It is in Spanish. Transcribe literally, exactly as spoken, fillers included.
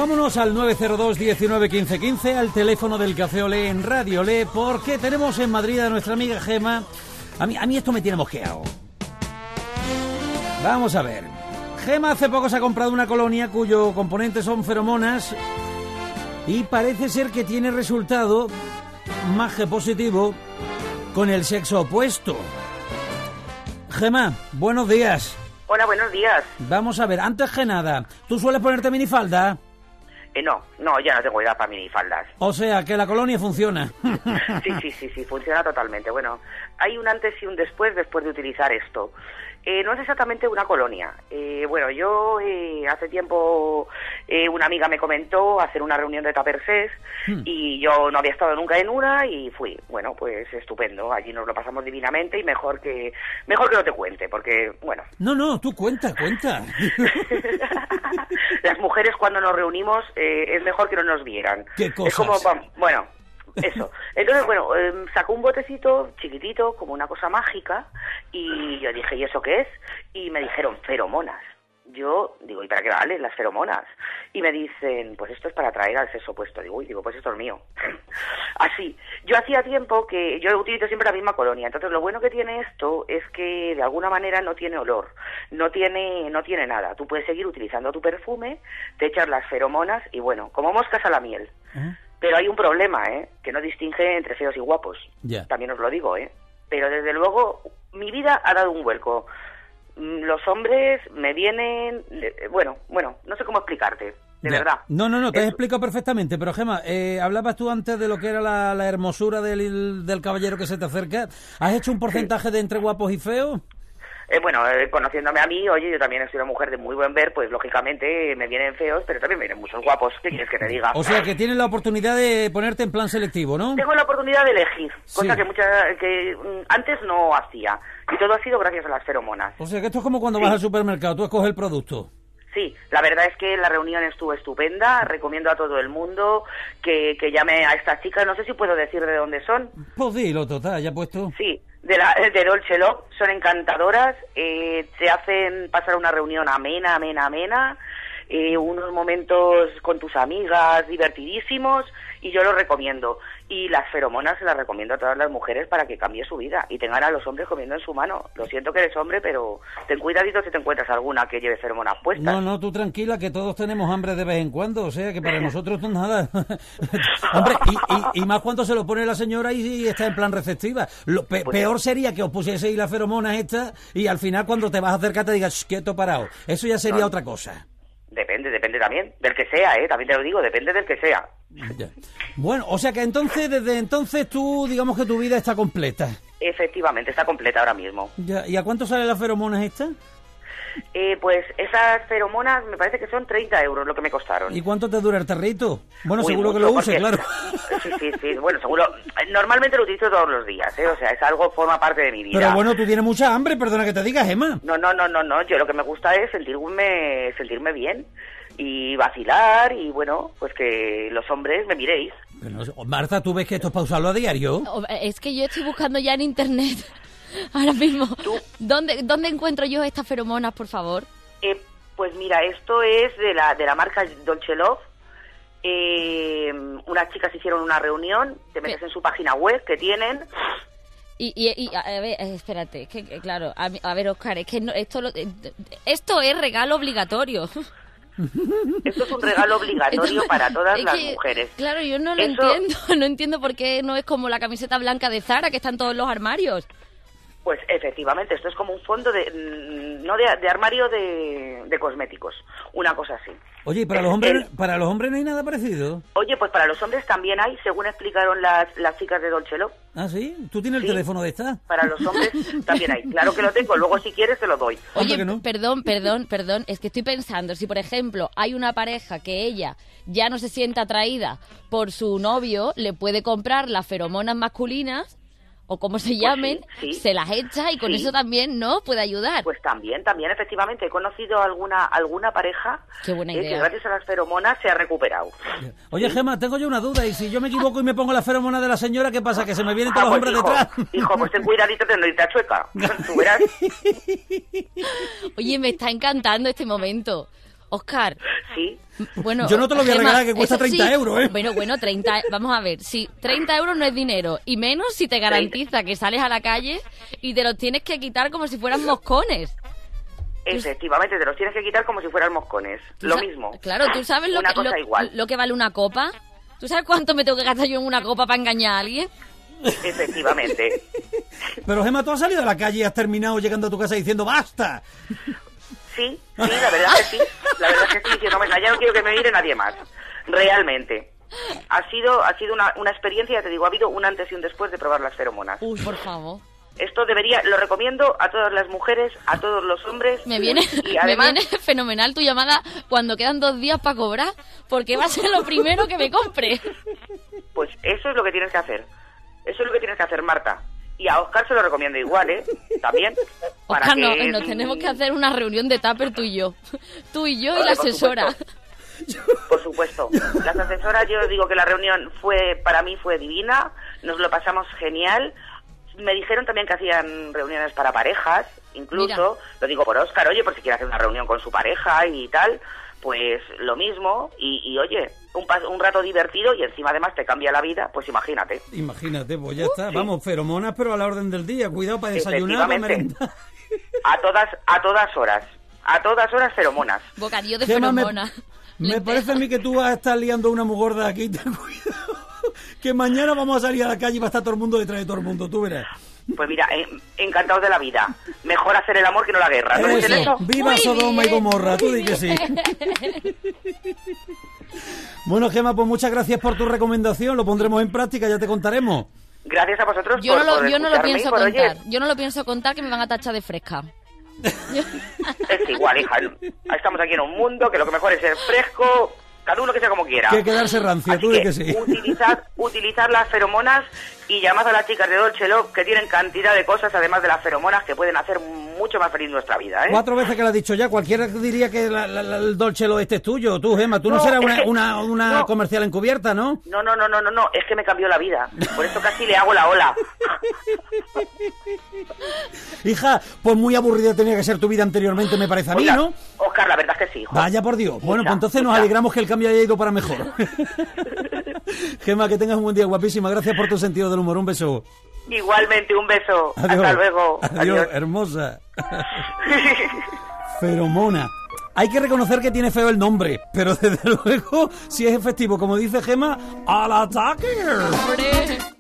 Vámonos al nueve cero dos, diecinueve, quince, quince, al teléfono del Café Olé en Radio Olé, porque tenemos en Madrid a nuestra amiga Gema. A mí, a mí esto me tiene mosqueado. Vamos a ver. Gema hace poco se ha comprado una colonia cuyo componente son feromonas y parece ser que tiene resultado más que positivo con el sexo opuesto. Gema, buenos días. Hola, buenos días. Vamos a ver, antes que nada, ¿tú sueles ponerte minifalda? Eh, no, no, ya no tengo edad para minifaldas. O sea, que la colonia funciona. Sí, sí, sí, sí, funciona totalmente. Bueno, hay un antes y un después después de utilizar esto. Eh, no es exactamente una colonia. Eh, bueno, yo eh, hace tiempo eh, una amiga me comentó hacer una reunión de Tapersés hmm. y yo no había estado nunca en una y fui. Bueno, pues estupendo. Allí nos lo pasamos divinamente y mejor que mejor que no te cuente, porque, bueno... No, no, tú cuenta, cuenta. Las mujeres cuando nos reunimos eh, es mejor que no nos vieran. ¿Qué cosas? Es como, bueno... Eso. Entonces, bueno, eh, sacó un botecito chiquitito, como una cosa mágica, y yo dije, ¿y eso qué es? Y me dijeron, feromonas. Yo digo, ¿y para qué valen las feromonas? Y me dicen, pues esto es para atraer al sexo opuesto. Digo, uy, digo, pues esto es mío. Así. Yo hacía tiempo que yo utilizo siempre la misma colonia. Entonces, lo bueno que tiene esto es que de alguna manera no tiene olor, no tiene, no tiene nada. Tú puedes seguir utilizando tu perfume, te echas las feromonas y bueno, como moscas a la miel. ¿Eh? Pero hay un problema, ¿eh? Que no distingue entre feos y guapos. Yeah. También os lo digo, ¿eh? Pero desde luego, mi vida ha dado un vuelco. Los hombres me vienen... Bueno, bueno, no sé cómo explicarte, de yeah. verdad. No, no, no, te has explicado perfectamente. Pero, Gema, eh, hablabas tú antes de lo que era la, la hermosura del, del caballero que se te acerca. ¿Has hecho un porcentaje sí. de entre guapos y feos? Eh, bueno, eh, conociéndome a mí, oye, yo también soy una mujer de muy buen ver, pues lógicamente me vienen feos, pero también me vienen muchos guapos. ¿Qué quieres que te diga? O sea, que tienes la oportunidad de ponerte en plan selectivo, ¿no? Tengo la oportunidad de elegir, sí. cosa que muchas que mm, antes no hacía. Y todo ha sido gracias a las feromonas. O sea, que esto es como cuando sí. vas al supermercado, tú escoges el producto. Sí, la verdad es que la reunión estuvo estupenda, recomiendo a todo el mundo que, que llame a estas chicas, no sé si puedo decir de dónde son. Pues dilo, total, ya puesto. Sí, de, la, de Dolce Love, son encantadoras, eh, te hacen pasar una reunión amena, amena, amena, eh, unos momentos con tus amigas divertidísimos y yo lo recomiendo. Y las feromonas se las recomiendo a todas las mujeres para que cambie su vida y tengan a los hombres comiendo en su mano. Lo siento que eres hombre, pero ten cuidadito si te encuentras alguna que lleve feromonas puestas. No, no, tú tranquila, que todos tenemos hambre de vez en cuando, o sea que para nosotros no es nada. Hombre, y, y, y más cuando se lo pone la señora y, y está en plan receptiva. Lo pe pues peor sería que os pusieseis las feromonas estas y al final cuando te vas a acercar te digas, quieto, parado. Eso ya sería no. otra cosa. Depende, depende también del que sea, ¿eh? También te lo digo, depende del que sea. Ya. Bueno, o sea que entonces, desde entonces tú, digamos que tu vida está completa. Efectivamente, está completa ahora mismo. Ya. ¿Y a cuánto salen las feromonas estas? Eh, pues esas feromonas me parece que son treinta euros lo que me costaron. ¿Y cuánto te dura el tarrito? Bueno, Uy, seguro mucho, que lo use, porque... claro. Sí, sí, sí, bueno, seguro. Normalmente lo utilizo todos los días, ¿eh? O sea, es algo, forma parte de mi vida. Pero bueno, tú tienes mucha hambre, perdona que te diga, Gema. No, no, no, no, no, yo lo que me gusta es sentirme, sentirme bien y vacilar y bueno, pues que los hombres me miréis. Pero, Marta, ¿tú ves que esto es para usarlo a diario? Es que yo estoy buscando ya en internet ahora mismo. ¿Tú? ¿Dónde, ¿Dónde encuentro yo estas feromonas, por favor? Eh, pues mira, esto es de la de la marca Dolce Love. Eh, unas chicas hicieron una reunión, te metes en su página web que tienen. Y, y, y a ver, espérate, que, que claro, a, a ver, Óscar, es que no, esto lo, esto es regalo obligatorio. Esto es un regalo obligatorio Esto, para todas las que, mujeres. Claro, yo no lo Eso... entiendo, no entiendo por qué no es como la camiseta blanca de Zara que está en todos los armarios. Pues efectivamente, esto es como un fondo de no de, de armario de, de cosméticos, una cosa así. Oye, ¿y para los hombres el, para los hombres no hay nada parecido? Oye, pues para los hombres también hay, según explicaron las, las chicas de Dolce Love. ¿Ah, sí? ¿Tú tienes el sí, teléfono de esta? Para los hombres también hay, claro que lo tengo, luego si quieres te lo doy. Oye, no? perdón, perdón, perdón, es que estoy pensando, si por ejemplo hay una pareja que ella ya no se siente atraída por su novio, le puede comprar las feromonas masculinas o como se llamen, pues sí, sí. se las echa y con sí. eso también, ¿no? Puede ayudar. Pues también, también, efectivamente. He conocido alguna alguna pareja Qué buena idea. Eh, que gracias a las feromonas se ha recuperado. Oye, ¿sí? Gema, tengo yo una duda. ¿Y si yo me equivoco y me pongo la feromona de la señora, qué pasa? ¿Que se me vienen todos ah, los pues hombres hijo, detrás? Hijo, pues ten cuidadito de no irte a Chueca. Tú verás. Oye, me está encantando este momento. Óscar. Sí. Bueno, yo no te lo voy a Gemma, regalar, que cuesta eso treinta sí. euros, ¿eh? Bueno, bueno, treinta, vamos a ver, si treinta euros no es dinero, y menos si te garantiza que sales a la calle y te los tienes que quitar como si fueran moscones. Efectivamente, te los tienes que quitar como si fueran moscones. Lo mismo. Claro, ¿tú sabes lo Una que, cosa lo, igual. lo que vale una copa? ¿Tú sabes cuánto me tengo que gastar yo en una copa para engañar a alguien? Efectivamente. Pero Gemma, tú has salido a la calle y has terminado llegando a tu casa diciendo ¡basta! Sí, sí, la verdad que sí. La verdad que sí, diciendo, venga, ya no quiero que me mire nadie más. Realmente. Ha sido ha sido una, una experiencia, ya te digo, ha habido un antes y un después de probar las feromonas. Uy, por favor. Esto debería, lo recomiendo a todas las mujeres, a todos los hombres. Me viene, y además, me viene fenomenal tu llamada cuando quedan dos días para cobrar, porque va a ser lo primero que me compre. Pues eso es lo que tienes que hacer. Eso es lo que tienes que hacer, Marta. Y a Óscar se lo recomiendo igual, ¿eh? También. Para Óscar, que... no, nos tenemos que hacer una reunión de tupper tú y yo. Tú y yo y Vale, la por asesora. supuesto. Por supuesto. Las asesoras, yo digo que la reunión fue, para mí fue divina, nos lo pasamos genial. Me dijeron también que hacían reuniones para parejas, incluso, Mira. lo digo por Óscar, oye, por si quiere hacer una reunión con su pareja y tal, pues lo mismo, y, y oye, un, pas- un rato divertido y encima además te cambia la vida, pues imagínate. Imagínate, pues ya está. sí. Vamos, feromonas, pero a la orden del día. Cuidado para desayunar, para Efectivamente. merendar. A todas, a todas horas, a todas horas feromonas. Bocadillo de Gemma, me, feromona. me Lenteja. parece a mí que tú vas a estar liando una muy gorda aquí. Ten cuidado. Que mañana vamos a salir a la calle y va a estar todo el mundo detrás de todo el mundo. Tú verás. Pues mira, eh, encantados de la vida. Mejor hacer el amor que no la guerra. ¿No dicen Eso. eso? Viva Muy Sodoma y bien. Gomorra. Tú di que sí. Bueno, Gemma, pues muchas gracias por tu recomendación. Lo pondremos en práctica, ya te contaremos. Gracias a vosotros Yo por, no lo, por yo no lo escucharme y pienso por, oye, contar. Yo no lo pienso contar que me van a tachar de fresca. es igual, hija. Estamos aquí en un mundo que lo que mejor es ser fresco, cada uno que sea como quiera. Que quedarse rancio, Así tú di que que sí. utilizad, utilizad las feromonas y llamad a las chicas de Dolce Love, que tienen cantidad de cosas, además de las feromonas, que pueden hacer mucho más feliz nuestra vida, ¿eh? Cuatro veces que lo has dicho ya, cualquiera diría que la, la, la- el Dolce Lo este es tuyo. Tú, Gemma, tú no, No, serás es una, que- una, una no. comercial encubierta, ¿no? No, no, no, no, no, no, es que me cambió la vida. Por eso casi le hago la ola. Hija, pues muy aburrida tenía que ser tu vida anteriormente, me parece a mí, Oiga, ¿no? Óscar, la verdad es que sí, hijo. Vaya por Dios. Bueno, Mucha, pues entonces nos mucha. alegramos que el cambio haya ido para mejor. Gemma, que tengas un buen día, guapísima. Gracias por tu sentido del humor. Un beso. Igualmente, un beso. Adiós. Hasta luego. Adiós, Adiós. hermosa. Feromona. Hay que reconocer que tiene feo el nombre, pero desde luego, si es efectivo, como dice Gemma, ¡al ataque! ¡Hombre!